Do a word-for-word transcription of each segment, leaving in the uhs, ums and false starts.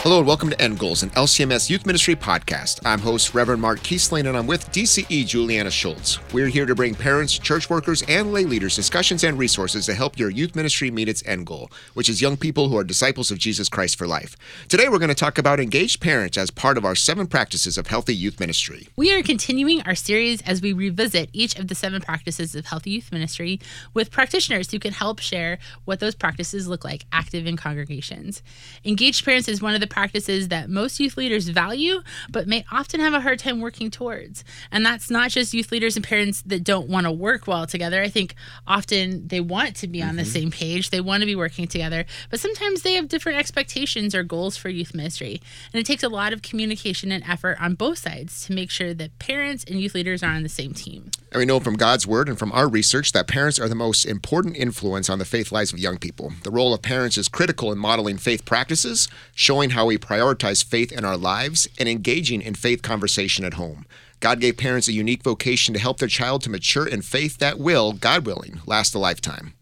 Hello and welcome to End Goals, an L C M S Youth Ministry podcast. I'm host Reverend Mark Kiesling, and I'm with D C E Juliana Schultz. We're here to bring parents, church workers, and lay leaders discussions and resources to help your youth ministry meet its end goal, which is young people who are disciples of Jesus Christ for life. Today we're going to talk about engaged parents as part of our seven practices of healthy youth ministry. We are continuing our series as we revisit each of the seven practices of healthy youth ministry with practitioners who can help share what those practices look like active in congregations. Engaged parents is one of the practices that most youth leaders value, but may often have a hard time working towards. And that's not just youth leaders and parents that don't want to work well together. I think often they want to be on mm-hmm. the same page. They want to be working together, but sometimes they have different expectations or goals for youth ministry. And it takes a lot of communication and effort on both sides to make sure that parents and youth leaders are on the same team. And we know from God's word and from our research that parents are the most important influence on the faith lives of young people. The role of parents is critical in modeling faith practices, showing how we prioritize faith in our lives, and engaging in faith conversation at home. God gave parents a unique vocation to help their child to mature in faith that will, God willing, last a lifetime.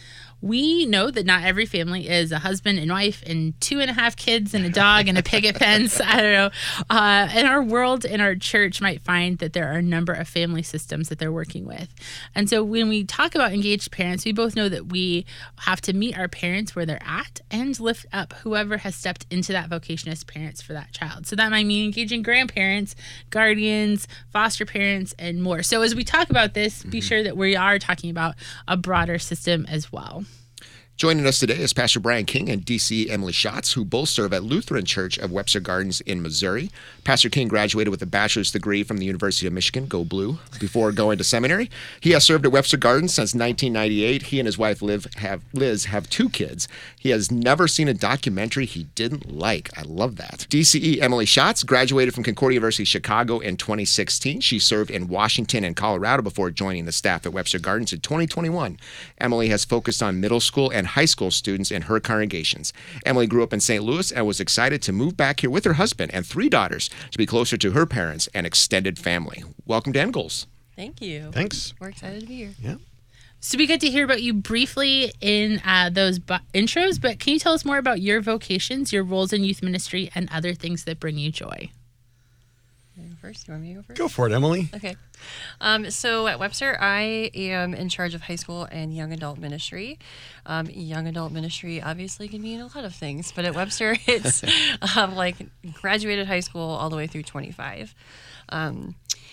We know that not every family is a husband and wife and two and a half kids and a dog and a picket fence. I don't know. Uh, in our world, in our church, might find that there are a number of family systems that they're working with. And so when we talk about engaged parents, we both know that we have to meet our parents where they're at and lift up whoever has stepped into that vocation as parents for that child. So that might mean engaging grandparents, guardians, foster parents, and more. So as we talk about this, mm-hmm. be sure that we are talking about a broader system as well. Joining us today is Pastor Brian King and D C Emily Schatz, who both serve at Lutheran Church of Webster Gardens in Missouri. Pastor King graduated with a bachelor's degree from the University of Michigan, go Blue, before going to seminary. He has served at Webster Gardens since nineteen ninety-eight. He and his wife Liv have, Liz have two kids. He has never seen a documentary he didn't like. I love that. D C E Emily Schatz graduated from Concordia University Chicago in twenty sixteen. She served in Washington and Colorado before joining the staff at Webster Gardens in twenty twenty-one. Emily has focused on middle school and high school students in her congregations. Emily grew up in Saint Louis and was excited to move back here with her husband and three daughters to be closer to her parents and extended family. Welcome to End Goals. Thank you. Thanks. We're excited to be here. Yeah. So we get to hear about you briefly in uh, those bu- intros, but can you tell us more about your vocations, your roles in youth ministry, and other things that bring you joy? First, you want me to go first? Go for it, Emily. Okay. Um, so at Webster, I am in charge of high school and young adult ministry. Um, young adult ministry obviously can mean a lot of things, but at Webster, it's um, like graduated high school all the way through twenty-five. Um,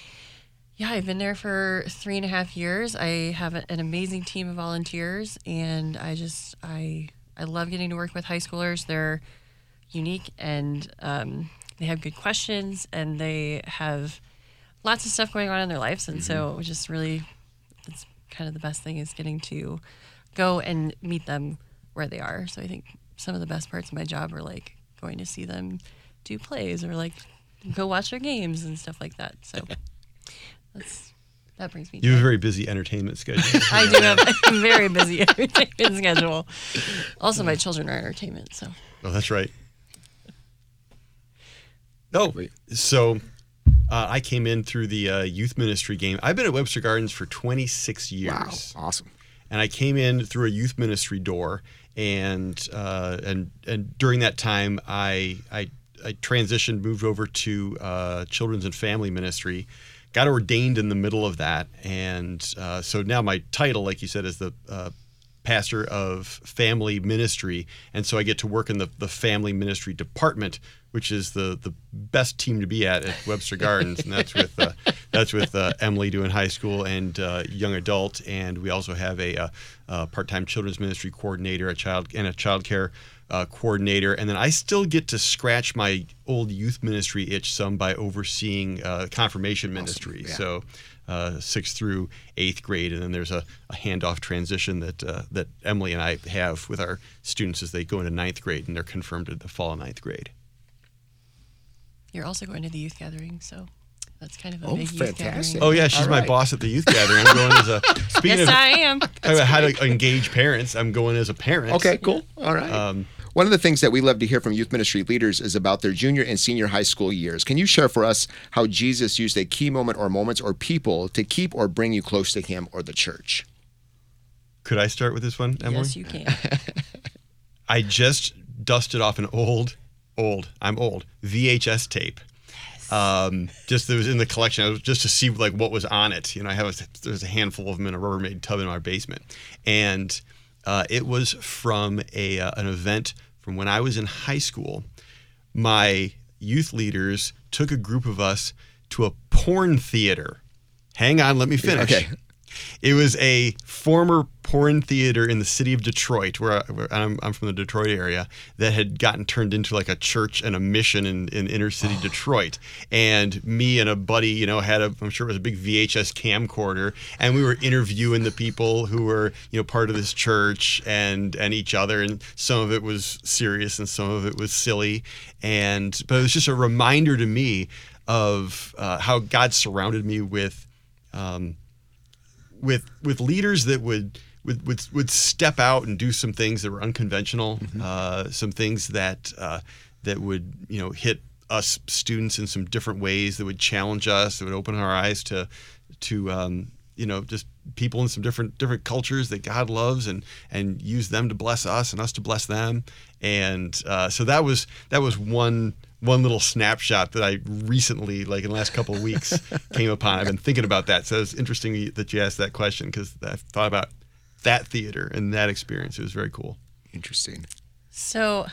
yeah, I've been there for three and a half years. I have a, an amazing team of volunteers, and I just I I love getting to work with high schoolers. They're unique and um, they have good questions, and they have lots of stuff going on in their lives. And mm-hmm. so it just really, it's kind of the best thing is getting to go and meet them where they are. So I think some of the best parts of my job are like going to see them do plays or like go watch their games and stuff like that. So that's, that brings me You have joy. a very busy entertainment schedule. I do have a very busy entertainment schedule. Also, my children are entertainment, so. Oh, that's right. Oh, so uh, I came in through the uh, youth ministry game. I've been at Webster Gardens for twenty-six years. Wow, awesome. And I came in through a youth ministry door, and uh, and and during that time, I I, I transitioned, moved over to uh, children's and family ministry, got ordained in the middle of that, and uh, so now my title, like you said, is the uh, pastor of family ministry, and so I get to work in the, the family ministry department, which is the, the best team to be at at Webster Gardens, and that's with uh, that's with uh, Emily doing high school and uh, young adult, and we also have a, a, a part-time children's ministry coordinator, a child and a child care uh, coordinator, and then I still get to scratch my old youth ministry itch some by overseeing uh, confirmation ministry. Awesome. Yeah. So. Uh, sixth through eighth grade, and then there's a, a handoff transition that uh, that Emily and I have with our students as they go into ninth grade and they're confirmed in the fall of ninth grade. You're also going to the youth gathering, so that's kind of a Oh, big fantastic. youth gathering. Oh yeah, she's All my right. boss at the youth gathering. I'm going as a speaking Yes, of I am. talking about how to engage parents. I'm going as a parent. Okay, cool. All right. Um, One of the things that we love to hear from youth ministry leaders is about their junior and senior high school years. Can you share for us how Jesus used a key moment or moments or people to keep or bring you close to him or the church? Could I start with this one, Emily? Yes, you can. I just dusted off an old old. I'm old. V H S tape. Um, just that was in the collection, was just to see like what was on it. You know, I have a, there's a handful of them in a Rubbermaid tub in our basement, and uh, it was from a uh, an event from when I was in high school. My youth leaders took a group of us to a porn theater. Hang on, let me finish. Okay. It was a former porn theater in the city of Detroit, where, I, where I'm, I'm from the Detroit area, that had gotten turned into like a church and a mission in, in inner city oh. Detroit. And me and a buddy, you know, had a, I'm sure it was a big V H S camcorder, and we were interviewing the people who were, you know, part of this church and and each other. And some of it was serious and some of it was silly. And but it was just a reminder to me of uh, how God surrounded me with. Um, with with leaders that would would, would would step out and do some things that were unconventional, mm-hmm. uh, some things that uh, that would you know hit us students in some different ways, that would challenge us, that would open our eyes to to um, you know just people in some different different cultures that God loves, and and use them to bless us and us to bless them. And uh, so that was that was one. One little snapshot that I recently, like in the last couple of weeks, came upon. I've been thinking about that. So it's interesting that you asked that question, because I've thought about that theater and that experience. It was very cool. Interesting. So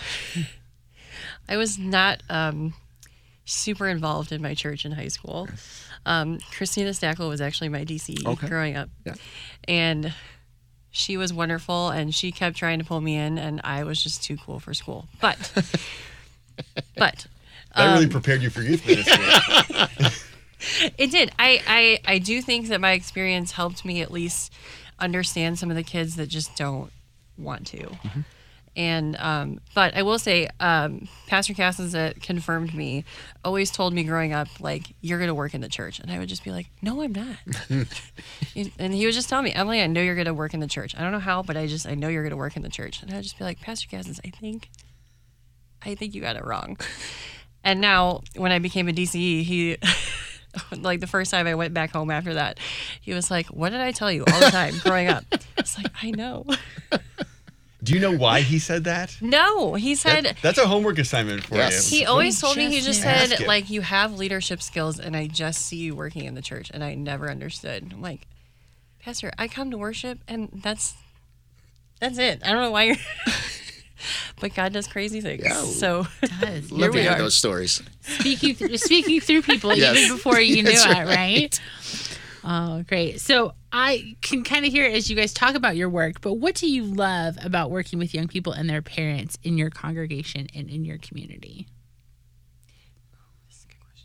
I was not um, super involved in my church in high school. Um, Christina Stackel was actually my D C okay. growing up. Yeah. And she was wonderful, and she kept trying to pull me in, and I was just too cool for school. But, but... That really um, prepared you for youth ministry. It did. I, I, I do think that my experience helped me at least understand some of the kids that just don't want to. Mm-hmm. And um, but I will say, um, Pastor Cassens that confirmed me always told me growing up, like, you're going to work in the church. And I would just be like, no, I'm not. And he would just tell me, Emily, I know you're going to work in the church. I don't know how, but I just, I know you're going to work in the church. And I'd just be like, Pastor Cassens, I think, I think you got it wrong. And now, when I became a D C E, he, like the first time I went back home after that, he was like, what did I tell you all the time growing up? It's like, I know. Do you know why he said that? No, he said... That, that's a homework assignment for yes. you. He always told me, he just Ask said, him. like, you have leadership skills, and I just see you working in the church, and I never understood. I'm like, Pastor, I come to worship, and that's that's it. I don't know why you're... But God does crazy things. Yeah. So does. Love to we hear are. those stories. Speaking th- speaking through people Yes. even before you knew That's it, right. right? Oh, great. So I can kind of hear it as you guys talk about your work, but what do you love about working with young people and their parents in your congregation and in your community? That's a good question.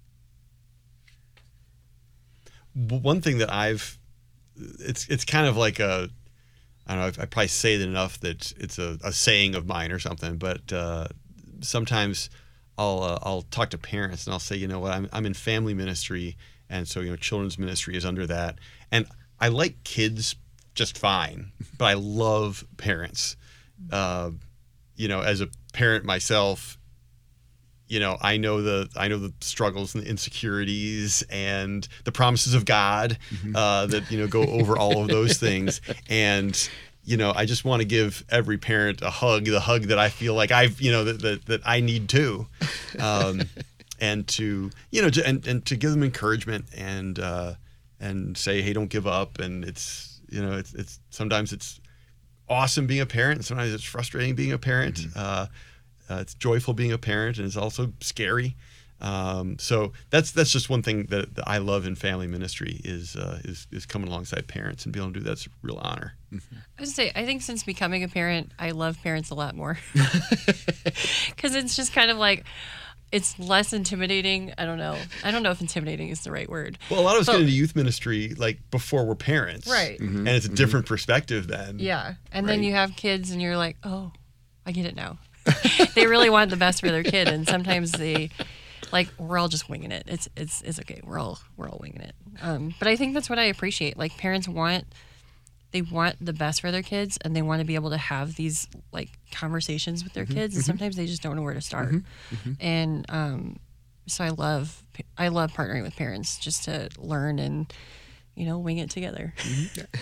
One thing that I've, it's it's kind of like a, I don't know, I probably say it enough that it's a, a saying of mine or something, but uh, sometimes I'll uh, I'll talk to parents and I'll say, you know what, I'm I'm in family ministry, and so you know children's ministry is under that, and I like kids just fine, but I love parents. Uh, you know, as a parent myself, you know, I know the I know the struggles and the insecurities and the promises of God mm-hmm. uh, that you know go over all of those things. And you know, I just want to give every parent a hug, the hug that I feel like I've you know that that, that I need too, um, and to you know to, and and to give them encouragement and uh, and say, hey, don't give up. And it's you know it's it's sometimes it's awesome being a parent, and sometimes it's frustrating being a parent. Mm-hmm. Uh, Uh, it's joyful being a parent, and it's also scary. Um, so that's that's just one thing that, that I love in family ministry is uh, is is coming alongside parents and being able to do that's a real honor. Mm-hmm. I would say I think since becoming a parent, I love parents a lot more because it's just kind of like it's less intimidating. I don't know. I don't know if intimidating is the right word. Well, a lot of us but, get into youth ministry like before we're parents, right? Mm-hmm. And it's a different mm-hmm. perspective then. Yeah, and right? then you have kids, and you're like, oh, I get it now. They really want the best for their kid, and sometimes they, like, we're all just winging it. It's it's it's okay. We're all we're all winging it. Um, but I think that's what I appreciate. Like parents want, they want the best for their kids, and they want to be able to have these like conversations with their mm-hmm, kids. And mm-hmm. sometimes they just don't know where to start. Mm-hmm, mm-hmm. And um, so I love I love partnering with parents just to learn and you know wing it together. Mm-hmm.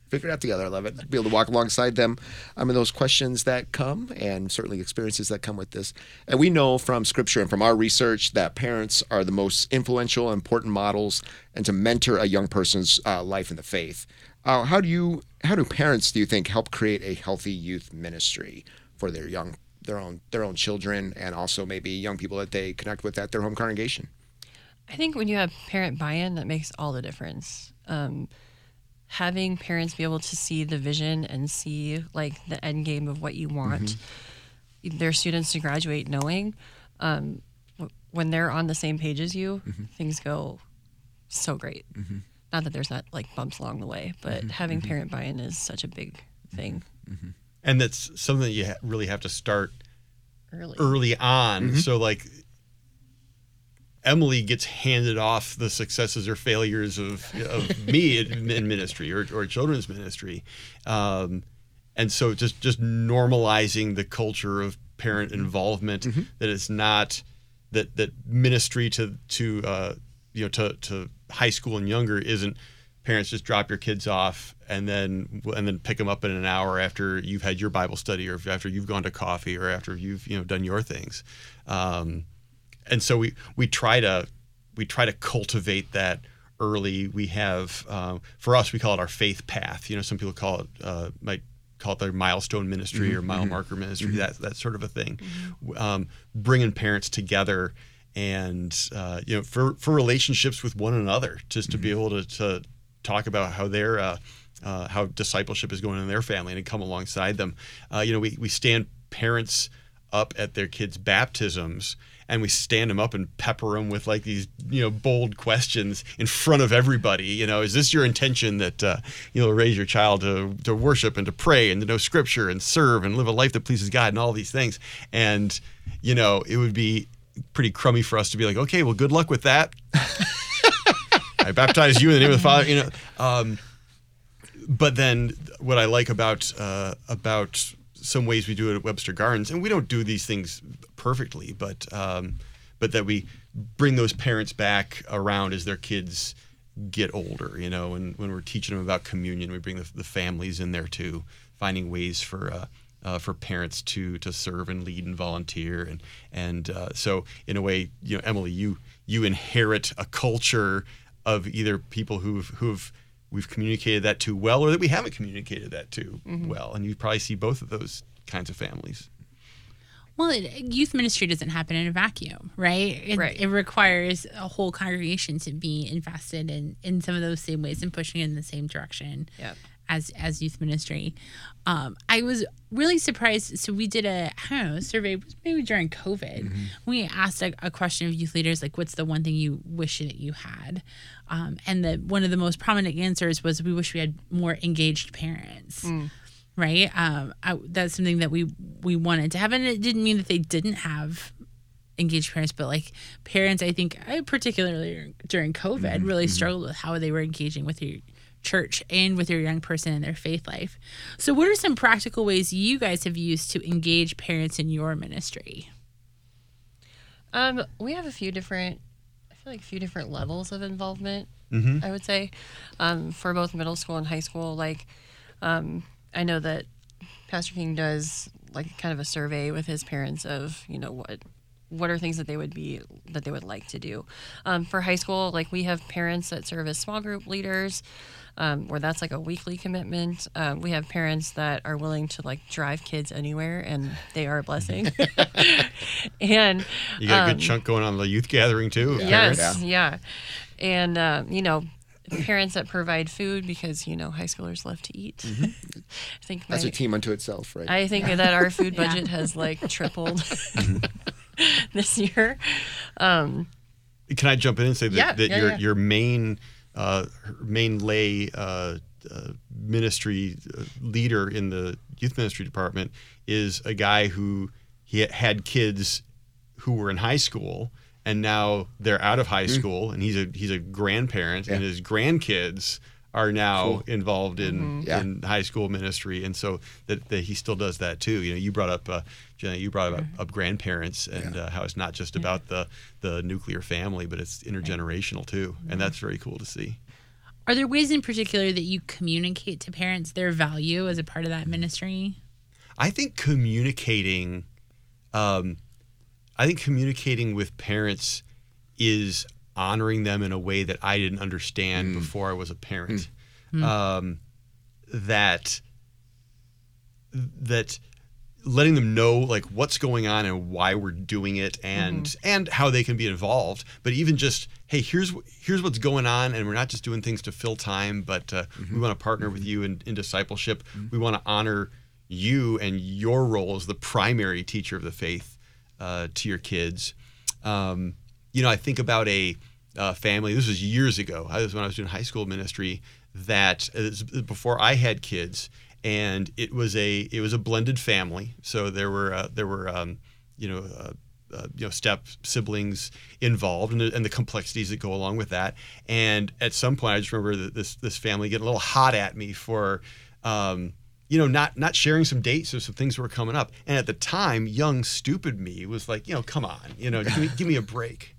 figure it out together. I love it. Be able to walk alongside them. I mean, those questions that come and certainly experiences that come with this. And we know from Scripture and from our research that parents are the most influential, important models and to mentor a young person's uh, life in the faith. Uh, how do you, how do parents, do you think, help create a healthy youth ministry for their young, their own, their own children, and also maybe young people that they connect with at their home congregation? I think when you have parent buy-in, that makes all the difference. Um, having parents be able to see the vision and see like the end game of what you want mm-hmm. their students to graduate knowing, um, w- when they're on the same page as you, mm-hmm. things go so great. Mm-hmm. Not that there's not like bumps along the way, but mm-hmm. having mm-hmm. parent buy-in is such a big thing. Mm-hmm. And that's something that you ha- really have to start early, early on. Mm-hmm. So like Emily gets handed off the successes or failures of, of me in, in ministry or, or children's ministry. Um, and so just, just normalizing the culture of parent involvement, mm-hmm. that it's not that, that ministry to, to, uh, you know, to, to high school and younger isn't parents just drop your kids off and then, and then pick them up in an hour after you've had your Bible study or after you've gone to coffee or after you've, you know, done your things. Um, And so we, we try to we try to cultivate that early. We have um, for us we call it our faith path. You know, some people call it uh, might call it their milestone ministry mm-hmm. or mile marker ministry. Mm-hmm. That that sort of a thing. Mm-hmm. Um, bringing parents together and uh, you know for, for relationships with one another, just to mm-hmm. be able to, to talk about how their uh, uh, how discipleship is going in their family and to come alongside them. Uh, you know, we we stand parents up at their kids' baptisms. And we stand them up and pepper them with like these, you know, bold questions in front of everybody. You know, is this your intention that uh, you'll raise your child to to worship and to pray and to know Scripture and serve and live a life that pleases God and all these things? And you know, it would be pretty crummy for us to be like, okay, well, good luck with that. I baptize you in the name of the Father. You know, um, but then what I like about uh, about some ways we do it at Webster Gardens, and we don't do these things perfectly, but um, but that we bring those parents back around as their kids get older, you know, and when we're teaching them about communion, we bring the, the families in there too, finding ways for uh, uh, for parents to to serve and lead and volunteer, and and uh, so in a way, you know, Emily, you you inherit a culture of either people who've who've we've communicated that to well, or that we haven't communicated that to mm-hmm. well. And you probably see both of those kinds of families. Well, it, youth ministry doesn't happen in a vacuum, right? It, right. it requires a whole congregation to be invested in, in some of those same ways and pushing in the same direction yep. as as youth ministry. Um, I was really surprised. So we did a, I don't know, survey maybe during COVID. Mm-hmm. We asked a, a question of youth leaders, like, what's the one thing you wish that you had? Um, and the one of the most prominent answers was, we wish we had more engaged parents. Mm. Right? Um, I, that's something that we we wanted to have. And it didn't mean that they didn't have engaged parents, but like parents, I think, I particularly during COVID, mm-hmm. really mm-hmm. struggled with how they were engaging with your church and with your young person in their faith life. So what are some practical ways you guys have used to engage parents in your ministry? Um, we have a few different, I feel like a few different levels of involvement, mm-hmm. I would say, um, for both middle school and high school. Like, um, I know that Pastor King does like kind of a survey with his parents of, you know, what what are things that they would be that they would like to do. Um, for high school, like we have parents that serve as small group leaders, um, where that's like a weekly commitment. Um, we have parents that are willing to like drive kids anywhere, and they are a blessing. And you got a um, good chunk going on the youth gathering too. Yes, Parents. yeah, and uh, you know. Parents that provide food, because you know high schoolers love to eat. Mm-hmm. I think my, that's a team unto itself, right? I think that our food budget yeah. has like tripled this year. Um, Can I jump in and say that, yeah, that yeah, your yeah. your main uh, main lay uh, uh, ministry leader in the youth ministry department is a guy who he had kids who were in high school. And now they're out of high school, and he's a he's a grandparent, yeah. and his grandkids are now cool. involved in, mm-hmm. yeah. in high school ministry, and so that, that he still does that too. You know, you brought up uh, Jenna, you brought up, up grandparents, and yeah. uh, how it's not just about the the nuclear family, but it's intergenerational too, and that's very cool to see. Are there ways in particular that you communicate to parents their value as a part of that ministry? I think communicating, um, I think communicating with parents is honoring them in a way that I didn't understand mm. before I was a parent. Mm. Um, that that letting them know like what's going on and why we're doing it, and mm-hmm. and how they can be involved. But even just, hey, here's here's what's going on, and we're not just doing things to fill time, but uh, mm-hmm. we want to partner mm-hmm. with you in, in discipleship. Mm-hmm. We want to honor you and your role as the primary teacher of the faith uh, to your kids. Um, you know, I think about a uh, family. This was years ago. I was when I was doing high school ministry. That uh, before I had kids. And it was a it was a blended family, so there were uh, there were um, you know uh, uh, you know step siblings involved, and the, and the complexities that go along with that. And at some point, I just remember that this this family getting a little hot at me for um, you know not not sharing some dates or some things that were coming up. And at the time, young stupid me was like, you know, come on, you know, give me, give me a break.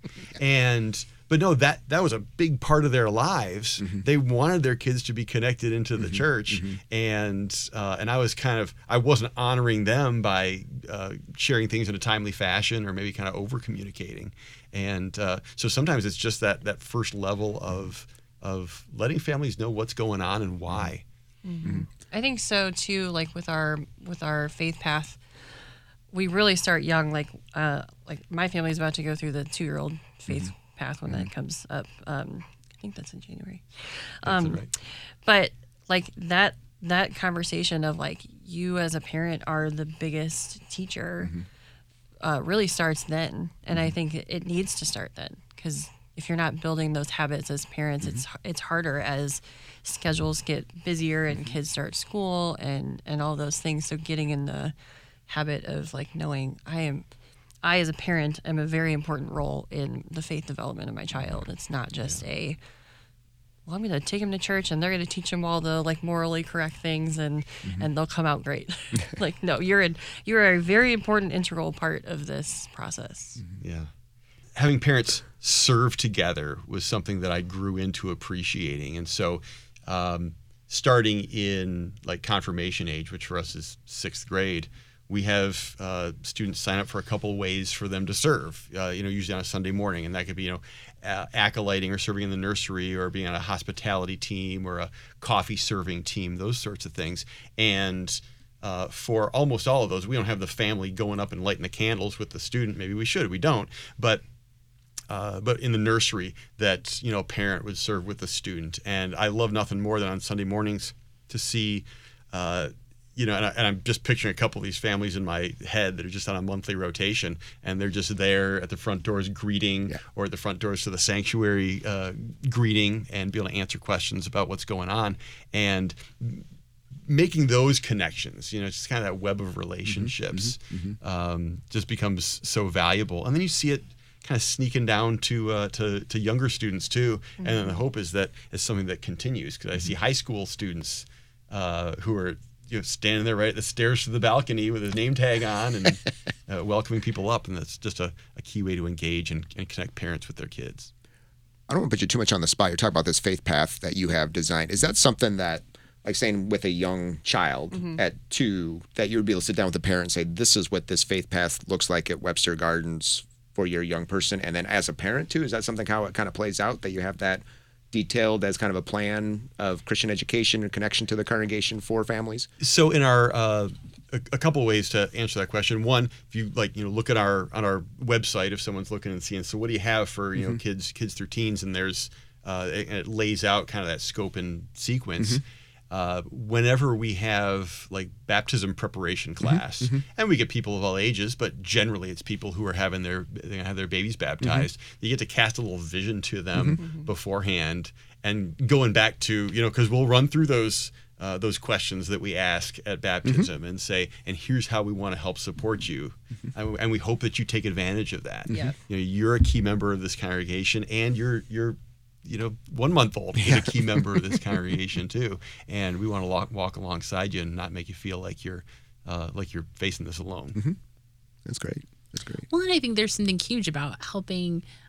And But no, that that was a big part of their lives. Mm-hmm. They wanted their kids to be connected into the mm-hmm. church, mm-hmm. and uh, and I was kind of I wasn't honoring them by uh, sharing things in a timely fashion, or maybe kind of over communicating. And uh, so sometimes it's just that that first level of of letting families know what's going on and why. Mm-hmm. Mm-hmm. I think so too. Like with our with our faith path, we really start young. Like uh, like my family's about to go through the two year old faith. Mm-hmm. path when mm-hmm. that comes up. Um, I think that's in January. Um, right. But like that that conversation of like you as a parent are the biggest teacher mm-hmm. uh, really starts then. And mm-hmm. I think it, it needs to start then, because if you're not building those habits as parents, mm-hmm. it's it's harder as schedules get busier and mm-hmm. kids start school and, and all those things. So getting in the habit of like knowing I am I, as a parent, am a very important role in the faith development of my child. It's not just yeah. a, well, I'm going to take him to church and they're going to teach him all the like morally correct things and, mm-hmm. and they'll come out great. Like, no, you're in, you're a very important integral part of this process. Mm-hmm. Yeah. Having parents serve together was something that I grew into appreciating. And so um, starting in like confirmation age, which for us is sixth grade, we have uh, students sign up for a couple of ways for them to serve, uh, you know, usually on a Sunday morning. And that could be, you know, uh, acolyting or serving in the nursery, or being on a hospitality team or a coffee serving team, those sorts of things. And uh, for almost all of those, we don't have the family going up and lighting the candles with the student. Maybe we should, we don't. But uh, but in the nursery, that, you know, a parent would serve with the student. And I love nothing more than on Sunday mornings to see uh, you know, and, I, and I'm just picturing a couple of these families in my head that are just on a monthly rotation, and they're just there at the front doors greeting, yeah. or at the front doors to the sanctuary uh, greeting, and be able to answer questions about what's going on, and making those connections. You know, it's just kind of that web of relationships mm-hmm, mm-hmm. Um, just becomes so valuable, and then you see it kind of sneaking down to uh, to, to younger students too, mm-hmm. and then the hope is that it's something that continues, because I see high school students uh, who are, you know, standing there right at the stairs to the balcony with his name tag on and uh, welcoming people up. And that's just a, a key way to engage and, and connect parents with their kids. I don't want to put you too much on the spot. You're talking about this faith path that you have designed. Is that something that, like saying with a young child mm-hmm. at two, that you would be able to sit down with the parent and say, this is what this faith path looks like at Webster Gardens for your young person? And then as a parent too, is that something how it kind of plays out, that you have that detailed as kind of a plan of Christian education and connection to the congregation for families? So in our uh, a, a couple of ways to answer that question. One, if you like, you know, look at our on our website, if someone's looking and seeing, so what do you have for, you mm-hmm. know, kids kids through teens, and there's uh, it, it lays out kind of that scope and sequence. Mm-hmm. Uh, whenever we have like baptism preparation class, mm-hmm. and we get people of all ages, but generally it's people who are having their they have their babies baptized. Mm-hmm. You get to cast a little vision to them mm-hmm. beforehand, and going back to, you know, because we'll run through those uh, those questions that we ask at baptism mm-hmm. and say, and here's how we want to help support you, mm-hmm. and, and we hope that you take advantage of that. Yeah. You know, you're a key member of this congregation, and you're you're you know, one month old is a key member of this congregation too, and we want to walk, walk alongside you and not make you feel like you're uh, like you're facing this alone. Mm-hmm. That's great. That's great. Well, and I think there's something huge about helping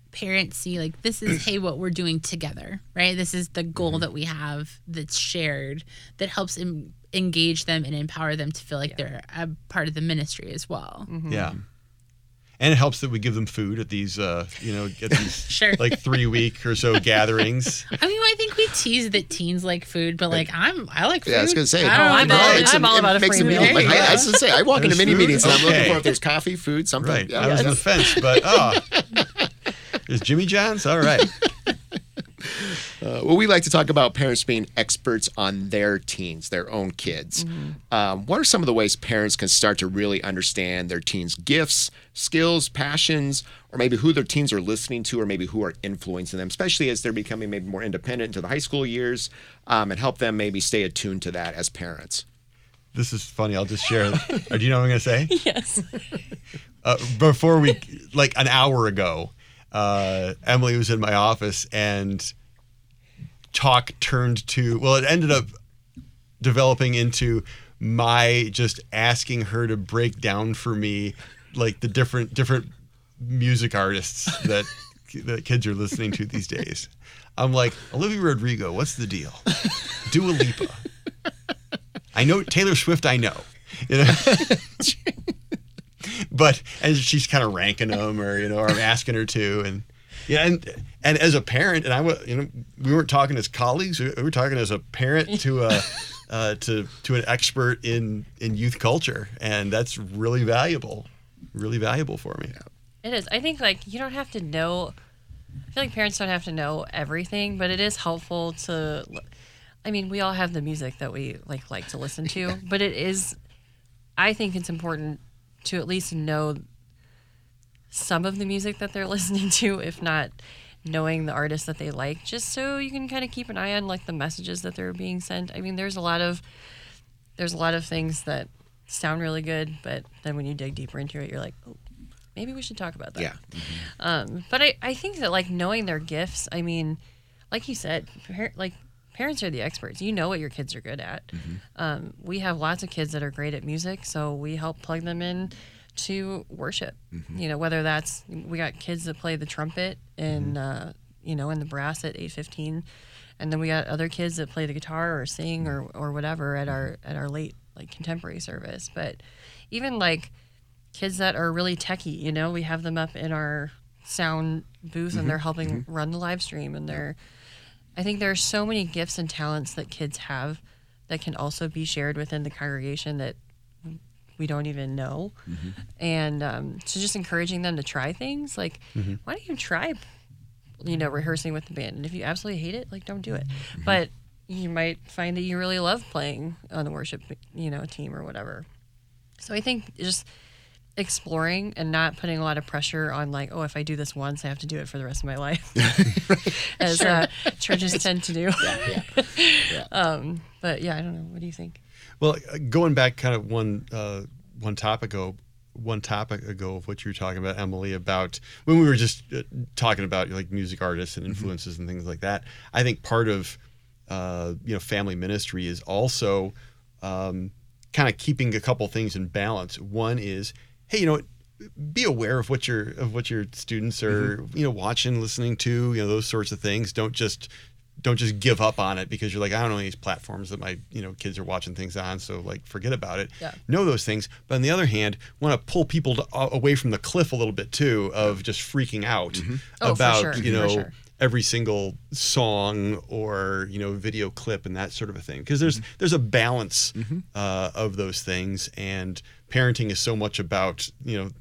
parents see like this is hey what we're doing together, right? This is the goal mm-hmm. that we have that's shared, that helps em- engage them and empower them to feel like yeah. they're a part of the ministry as well. Mm-hmm. Yeah. And it helps that we give them food at these, uh, you know, at these sure. like three week or so gatherings. I mean, I think we tease that teens like food, but like I'm, I like food. Yeah, I was gonna say, I don't I'm, know. all, it's I'm a, all about a free meal. Like, I, I was gonna say, I walk There's into mini food? meetings and I'm looking Okay. for if there's coffee, food, something. Right. Yeah, I was yeah. on the fence, but oh, there's Jimmy John's. All right. Uh, well, we like to talk about parents being experts on their teens, their own kids. Mm-hmm. Um, what are some of the ways parents can start to really understand their teens' gifts, skills, passions, or maybe who their teens are listening to, or maybe who are influencing them, especially as they're becoming maybe more independent into the high school years, um, and help them maybe stay attuned to that as parents? This is funny. I'll just share. uh, do you know what I'm going to say? Yes. uh, before we, like an hour ago, uh, Emily was in my office and talk turned to, well, it ended up developing into my just asking her to break down for me like the different different music artists that that kids are listening to these days. I'm like, Olivia Rodrigo, what's the deal? Dua Lipa. I know Taylor Swift, I know. You know? But and she's kind of ranking them, or you know, or I'm asking her to, and yeah, and and as a parent, and I was, you know, we weren't talking as colleagues, we were talking as a parent to a uh, to to an expert in in youth culture, and that's really valuable, really valuable for me. It is. I think like you don't have to know. I feel like parents don't have to know everything, but it is helpful to. I mean, we all have the music that we like like to listen to, but it is. I think it's important to at least know some of the music that they're listening to, if not knowing the artists that they like, just so you can kind of keep an eye on like the messages that they're being sent. I mean, there's a lot of there's a lot of things that sound really good, but then when you dig deeper into it, you're like, oh, maybe we should talk about that. Yeah. Mm-hmm. Um, but I, I think that like knowing their gifts, I mean, like you said, par- like parents are the experts. You know what your kids are good at. Mm-hmm. Um, we have lots of kids that are great at music, so we help plug them in to worship. Mm-hmm. You know, whether that's we got kids that play the trumpet and mm-hmm. uh, you know, in the brass at eight fifteen, and then we got other kids that play the guitar or sing or or whatever at our at our late like contemporary service. But even like kids that are really techie, you know, we have them up in our sound booth mm-hmm. and they're helping mm-hmm. run the live stream, and they're I think there are so many gifts and talents that kids have that can also be shared within the congregation that we don't even know. Mm-hmm. And um, so just encouraging them to try things like, mm-hmm. why don't you try, you know, rehearsing with the band? And if you absolutely hate it, like, don't do it. Mm-hmm. But you might find that you really love playing on the worship, you know, team or whatever. So I think just exploring and not putting a lot of pressure on like, oh, if I do this once, I have to do it for the rest of my life, as sure. uh, churches tend to do. Yeah, yeah. Yeah. Um, but yeah, I don't know. What do you think? Well, going back kind of one uh, one topic ago, one topic ago of what you were talking about, Emily, about when we were just uh, talking about like music artists and influences mm-hmm. and things like that. I think part of uh, you know family ministry is also um, kind of keeping a couple things in balance. One is, hey, you know, be aware of what your of what your students are mm-hmm. you know watching, listening to, you know, those sorts of things. Don't just Don't just give up on it because you're like, I don't know these platforms that my you know kids are watching things on, so like forget about it. Yeah. Know those things, but on the other hand, want to pull people to, uh, away from the cliff a little bit too, of just freaking out mm-hmm. oh, about for sure. you know for sure. every single song or you know video clip and that sort of a thing. Because there's mm-hmm. there's a balance mm-hmm. uh, of those things, and parenting is so much about you know.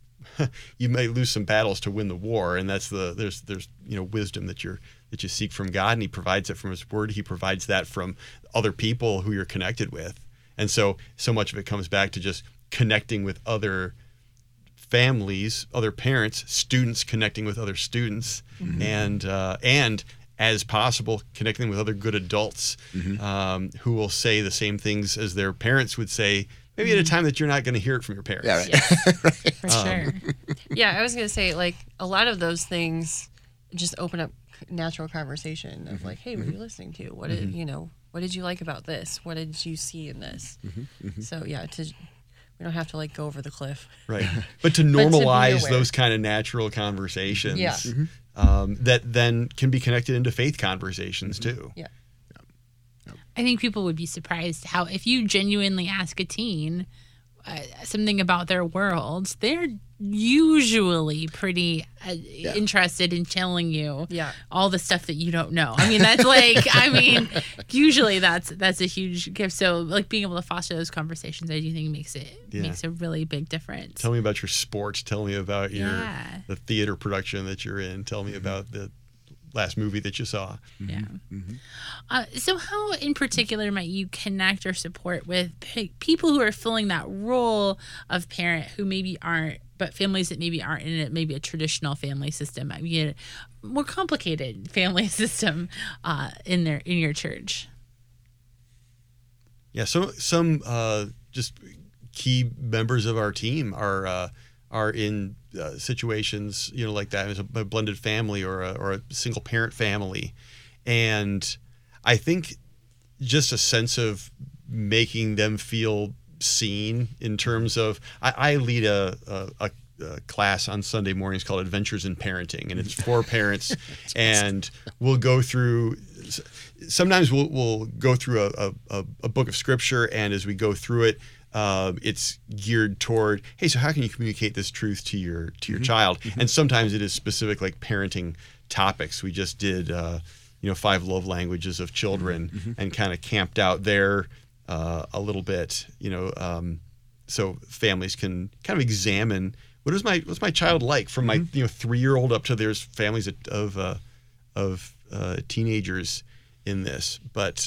You may lose some battles to win the war, and that's the there's there's you know wisdom that you're that you seek from God, and He provides it from His Word. He provides that from other people who you're connected with, and so so much of it comes back to just connecting with other families, other parents, students connecting with other students, mm-hmm. and uh, and as possible connecting with other good adults mm-hmm. um, who will say the same things as their parents would say. Maybe at a time that you're not going to hear it from your parents. Yeah, right. Yes, right. for sure. Yeah, I was going to say, like, a lot of those things just open up natural conversation of, mm-hmm. like, hey, what are you listening to? What did, mm-hmm. you know, what did you like about this? What did you see in this? Mm-hmm. Mm-hmm. So, yeah, to, we don't have to, like, go over the cliff. Right. But to normalize but to those kind of natural conversations yeah. mm-hmm. um, that then can be connected into faith conversations too. Yeah. I think people would be surprised how, if you genuinely ask a teen uh, something about their world, they're usually pretty uh, Yeah. interested in telling you Yeah. all the stuff that you don't know. I mean, that's like, I mean, usually that's that's a huge gift. So, like, being able to foster those conversations, I do think makes it Yeah. makes a really big difference. Tell me about your sports. Tell me about your Yeah. the theater production that you're in. Tell me about the last movie that you saw. Yeah. Uh, so, how in particular might you connect or support with p- people who are filling that role of parent who maybe aren't, but families that maybe aren't in it, maybe a traditional family system, I mean, a more complicated family system uh, in their in your church? Yeah, some some uh, just key members of our team are uh, are in uh, situations, you know, like that as a, a blended family or a, or a single parent family, and I think just a sense of making them feel seen in terms of I, I lead a, a, a a class on Sunday mornings called Adventures in Parenting, and it's for parents, and we'll go through. Sometimes we'll we'll go through a, a, a book of scripture, and as we go through it, uh, it's geared toward, hey, so how can you communicate this truth to your to your Mm-hmm. child? And sometimes it is specific, like parenting topics. We just did, uh, you know, five love languages of children, Mm-hmm. and kind of camped out there uh, a little bit, you know, um, so families can kind of examine. What is my what's my child like, from my you know three year old up to there's families of of, uh, of uh, teenagers in this, but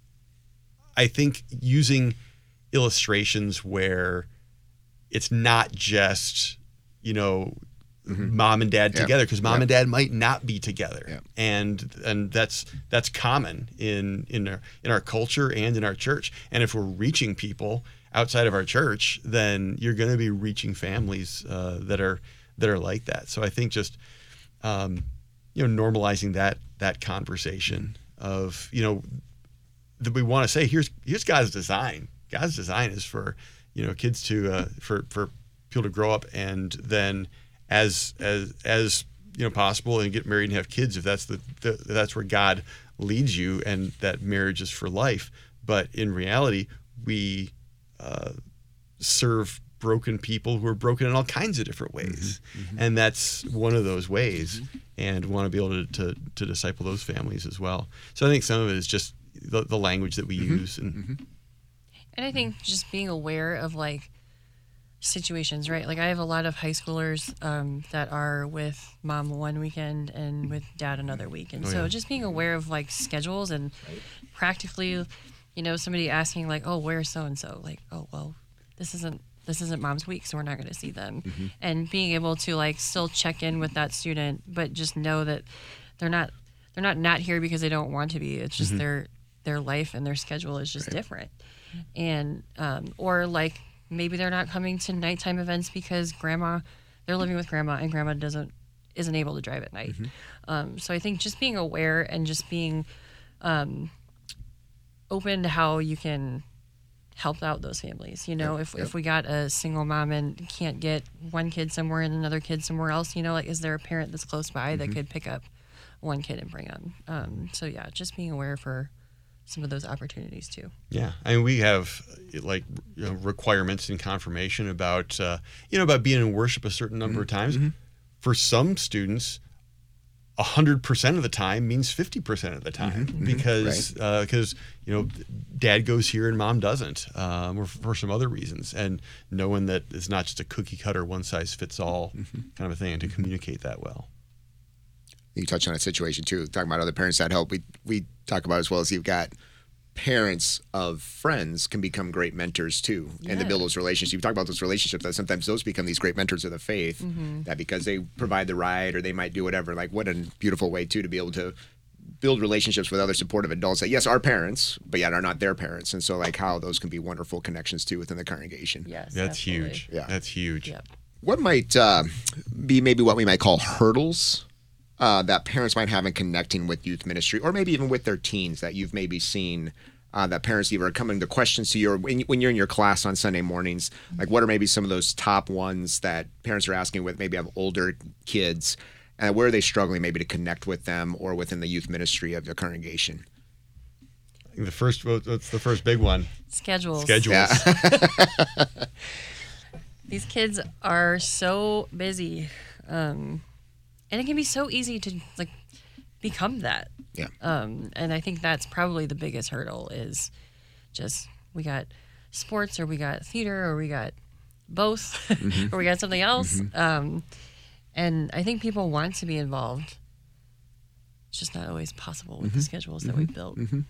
I think using illustrations where it's not just you know mom and dad Yeah. together, because mom Yeah. and dad might not be together, Yeah. and and that's that's common in in our in our culture and in our church. And if we're reaching people outside of our church, then you're going to be reaching families uh, that are that are like that. So I think just um, you know normalizing that that conversation of you know that we want to say here's here's God's design. God's design is for you know kids to uh, for for people to grow up, and then as as as you know possible, and get married and have kids if that's the, the if that's where God leads you, and that marriage is for life. But in reality, we uh, serve broken people who are broken in all kinds of different ways, and that's one of those ways. And we want to be able to, to to disciple those families as well. So I think some of it is just the, the language that we use, and And I think just being aware of like situations, right? Like I have a lot of high schoolers um, that are with mom one weekend and with dad another week. And Oh, so yeah. just being aware of like schedules and practically, you know, somebody asking like, oh, where's so-and-so? Like, oh, well, this isn't, this isn't mom's week, so we're not going to see them. And being able to like still check in with that student, but just know that they're not, they're not not here because they don't want to be. It's just their, their life and their schedule is just different. And um, or like maybe they're not coming to nighttime events because grandma, they're living with grandma and grandma doesn't isn't able to drive at night. Um, so I think just being aware and just being um, open to how you can help out those families. You know, if yep. if we got a single mom and can't get one kid somewhere and another kid somewhere else, you know, like is there a parent that's close by that could pick up one kid and bring them? Um, so yeah, just being aware for some of those opportunities too. yeah, I mean, we have uh, like you know, requirements and confirmation about uh, you know about being in worship a certain number of times. For some students, a hundred percent of the time means fifty percent of the time, because because you know dad goes here and mom doesn't, um, or for some other reasons. And knowing that it's not just a cookie cutter, one size fits all kind of a thing, and to communicate that well. You touched on a situation too, talking about other parents that help. We we talk about as well as you've got parents of friends can become great mentors too, and to Yeah. build those relationships. You talk about those relationships that sometimes those become these great mentors of the faith. That because they provide the ride or they might do whatever. Like what a beautiful way too to be able to build relationships with other supportive adults that yes are parents, but yet are not their parents. And so like how those can be wonderful connections too within the congregation. Yes, That's absolutely. huge. Yeah. That's huge. Yep. What might uh, be maybe what we might call hurdles uh, that parents might have in connecting with youth ministry, or maybe even with their teens that you've maybe seen uh, that parents either are coming to questions to you, or when, when you're in your class on Sunday mornings, like what are maybe some of those top ones that parents are asking with maybe have older kids, And where are they struggling maybe to connect with them or within the youth ministry of the congregation? I think the first, what's the first big one? Schedules. Schedules. Yeah. These kids are so busy, um, and it can be so easy to like become that. Yeah. Um, and I think that's probably the biggest hurdle is just we got sports or we got theater or we got both Mm-hmm. or we got something else. Mm-hmm. Um, and I think people want to be involved. It's just not always possible with Mm-hmm. the schedules that we've built. And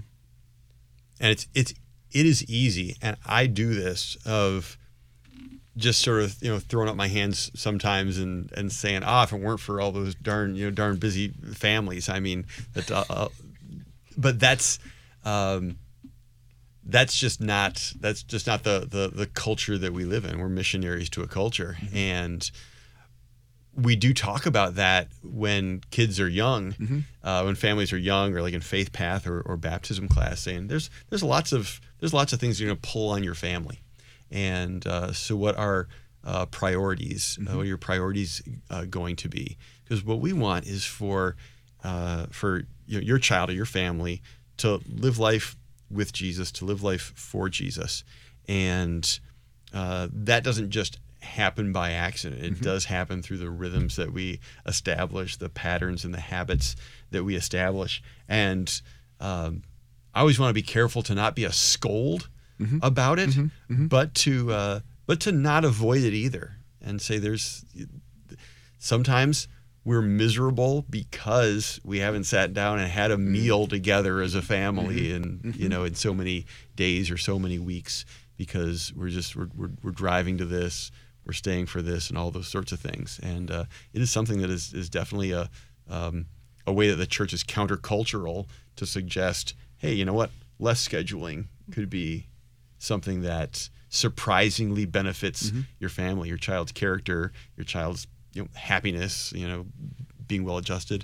it's it's it is easy, and I do this of just sort of you know throwing up my hands sometimes and, and saying, ah, if it weren't for all those darn you know darn busy families, I mean that. Uh, uh, but that's um, that's just not that's just not the, the the culture that we live in. We're missionaries to a culture, mm-hmm. and we do talk about that when kids are young, mm-hmm. uh, when families are young, or like in Faith Path or, or baptism class, saying there's there's lots of there's lots of things you're going to pull on your family, and uh, so what are uh, priorities? Mm-hmm. Uh, what are your priorities uh, going to be? Because what we want is for uh, for you know, your child or your family to live life with Jesus, to live life for Jesus, and uh, that doesn't just happen by accident. It mm-hmm. does happen through the rhythms that we establish, the patterns and the habits that we establish. And um, I always want to be careful to not be a scold mm-hmm. about it, mm-hmm. Mm-hmm. but to uh, but to not avoid it either, and say there's sometimes we're miserable because we haven't sat down and had a meal together as a family, mm-hmm. and mm-hmm. you know, in so many days or so many weeks, because we're just we're we're, we're driving to this. We're staying for this and all those sorts of things. And uh, it is something that is, is definitely a um, a way that the church is countercultural to suggest, hey, you know what? Less scheduling could be something that surprisingly benefits mm-hmm. your family, your child's character, your child's you know, happiness, you know, being well adjusted.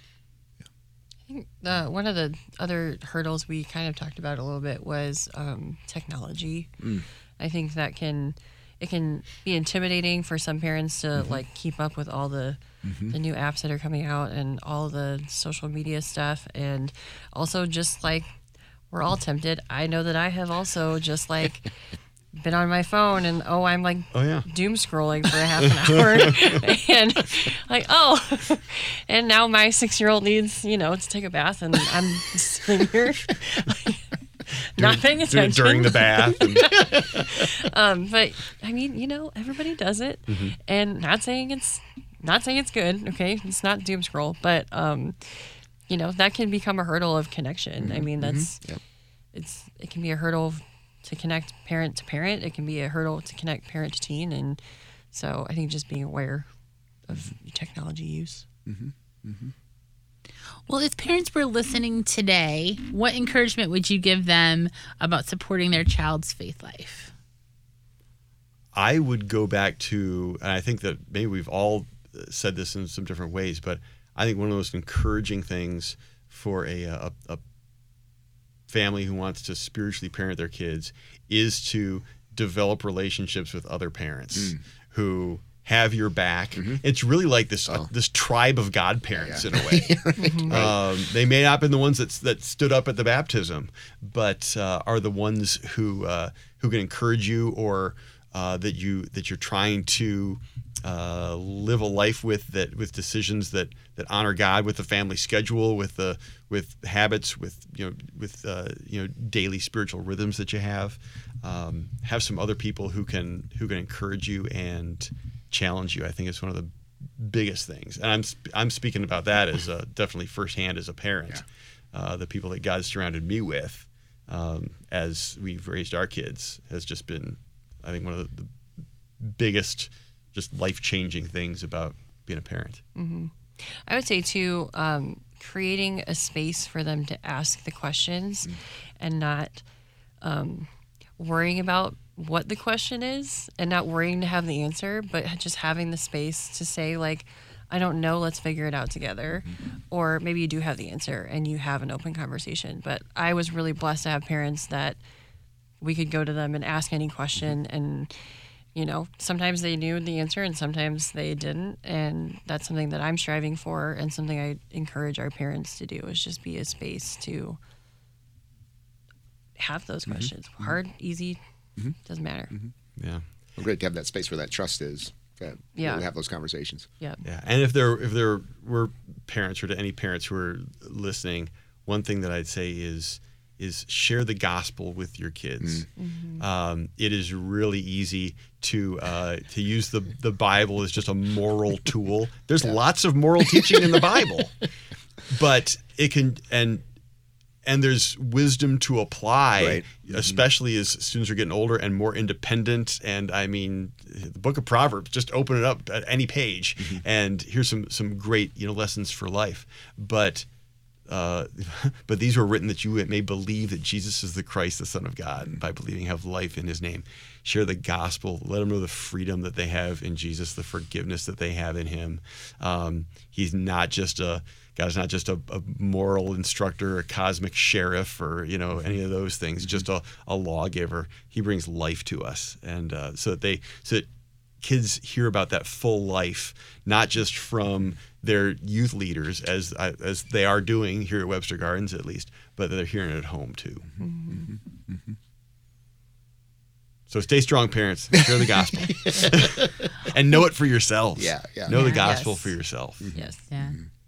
I think uh, one of the other hurdles we kind of talked about a little bit was um, technology. Mm. I think that can... It can be intimidating for some parents to mm-hmm. like keep up with all the mm-hmm. the new apps that are coming out and all the social media stuff, and also just like we're all tempted. I know that I have also just like been on my phone and oh I'm like oh, yeah. doom scrolling for a half an hour and like oh and now my six year old needs you know to take a bath and I'm sitting here. Like, not paying attention during the bath. And... um, but I mean, you know, everybody does it, mm-hmm. and not saying it's not saying it's good. Okay, it's not doom scroll, but um, you know, that can become a hurdle of connection. Mm-hmm. I mean, that's mm-hmm. yep. it's it can be a hurdle to connect parent to parent. It can be a hurdle to connect parent to teen, and so I think just being aware of technology use. Mm-hmm. Mm-hmm. Well, if parents were listening today, what encouragement would you give them about supporting their child's faith life? I would go back to, and I think that maybe we've all said this in some different ways, but I think one of the most encouraging things for a, a, a family who wants to spiritually parent their kids is to develop relationships with other parents mm. who have your back. Mm-hmm. It's really like this oh. uh, this tribe of godparents yeah. in a way. mm-hmm. um, they may not have been the ones that that stood up at the baptism, but uh, are the ones who uh, who can encourage you, or uh, that you that you're trying to uh, live a life with, that with decisions that, that honor God, with the family schedule, with the with habits, with you know with uh, you know daily spiritual rhythms that you have. Um, have some other people who can who can encourage you and challenge you. I think it's one of the biggest things, and I'm I'm speaking about that as a, definitely firsthand as a parent. Yeah. Uh, the people that God surrounded me with um, as we've raised our kids has just been, I think, one of the, the biggest, just life-changing things about being a parent. Mm-hmm. I would say too, um, creating a space for them to ask the questions mm-hmm. and not um, worrying about what the question is and not worrying to have the answer, but just having the space to say, like, I don't know, let's figure it out together. Mm-hmm. Or maybe you do have the answer and you have an open conversation. But I was really blessed to have parents that we could go to them and ask any question, and you know, sometimes they knew the answer and sometimes they didn't. And that's something that I'm striving for and something I encourage our parents to do is just be a space to have those mm-hmm. questions. Mm-hmm. Hard, easy, mm-hmm. doesn't matter. Mm-hmm. Yeah. Well, great to have that space where that trust is. That yeah. have those conversations. Yeah. Yeah. And if there if there were parents or to any parents who are listening, one thing that I'd say is is share the gospel with your kids. Mm-hmm. Um, it is really easy to uh, to use the, the Bible as just a moral tool. There's yeah. lots of moral teaching in the Bible, but it can and and there's wisdom to apply, right. mm-hmm. especially as students are getting older and more independent. And I mean, the Book of Proverbs, just open it up at any page, mm-hmm. and here's some some great you know lessons for life. But Uh, but these were written that you may believe that Jesus is the Christ, the Son of God, and by believing have life in his name. Share the gospel. Let them know the freedom that they have in Jesus, the forgiveness that they have in him. Um, he's not just a, God's not just a, a moral instructor, a cosmic sheriff, or, you know, any of those things, just a, a lawgiver. He brings life to us. And uh, so that they, so that kids hear about that full life, not just from their youth leaders, as as they are doing here at Webster Gardens at least, but they're hearing it at home too. Mm-hmm. Mm-hmm. So stay strong, parents. Share the gospel. And know it for yourselves. Yeah, yeah. Know yeah, the gospel yes. for yourself. Mm-hmm. Yes. Yeah.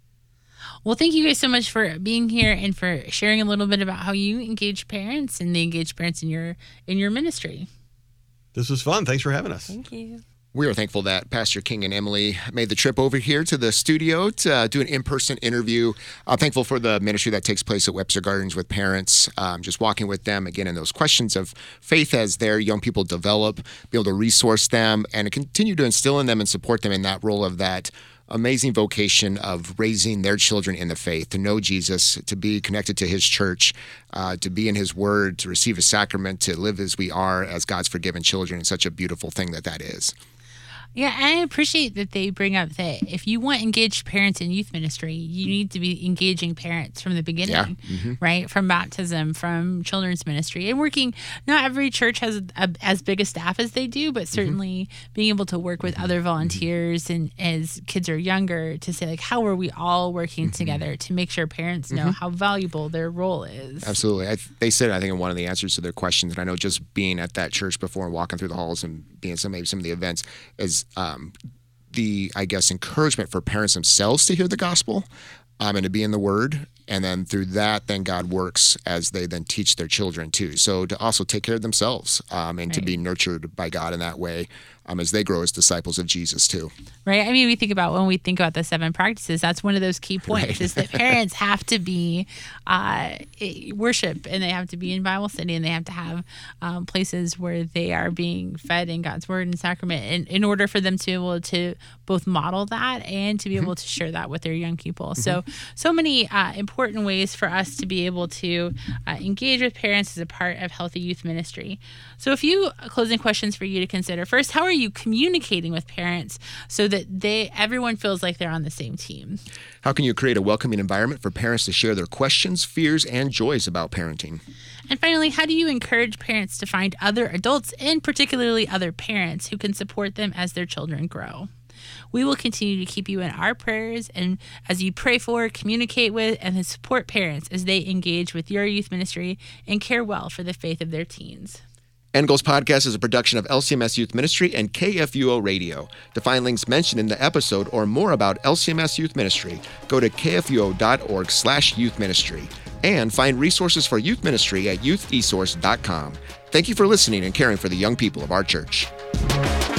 Well, thank you guys so much for being here and for sharing a little bit about how you engage parents and the engaged parents in your in your ministry. This was fun. Thanks for having us. Thank you. We are thankful that Pastor King and Emily made the trip over here to the studio to uh, do an in-person interview. I'm thankful for the ministry that takes place at Webster Gardens with parents, um, just walking with them, again, in those questions of faith as their young people develop, be able to resource them, and continue to instill in them and support them in that role of that amazing vocation of raising their children in the faith, to know Jesus, to be connected to his church, uh, to be in his word, to receive his sacrament, to live as we are as God's forgiven children. It's such a beautiful thing that that is. Yeah, I appreciate that they bring up that if you want engaged parents in youth ministry, you need to be engaging parents from the beginning, yeah. mm-hmm. right? From baptism, from children's ministry, and working. Not every church has a, as big a staff as they do, but certainly mm-hmm. being able to work with other volunteers and as kids are younger to say, like, how are we all working mm-hmm. together to make sure parents know mm-hmm. how valuable their role is? Absolutely. I, they said, I think, in one of the answers to their questions, and I know just being at that church before and walking through the halls and being at some, maybe some of the events is Um, the, I guess, encouragement for parents themselves to hear the gospel um, and to be in the word. And then through that, then God works as they then teach their children too. So to also take care of themselves um, and right. to be nurtured by God in that way um, as they grow as disciples of Jesus too. Right. I mean, we think about when we think about the seven practices, that's one of those key points right. is that parents have to be uh, worship and they have to be in Bible study and they have to have um, places where they are being fed in God's word and sacrament in, in order for them to be able to both model that and to be able to share that with their young people. Mm-hmm. So, so many uh, important ways for us to be able to uh, engage with parents as a part of healthy youth ministry. So a few closing questions for you to consider. First, how are you communicating with parents so that they everyone feels like they're on the same team? How can you create a welcoming environment for parents to share their questions, fears, and joys about parenting? And finally, how do you encourage parents to find other adults, and particularly other parents, who can support them as their children grow? We will continue to keep you in our prayers and as you pray for, communicate with, and support parents as they engage with your youth ministry and care well for the faith of their teens. End Goals Podcast is a production of L C M S Youth Ministry and K F U O Radio. To find links mentioned in the episode or more about L C M S Youth Ministry, go to kfuo.org slash youth ministry and find resources for youth ministry at youth e source dot com. Thank you for listening and caring for the young people of our church.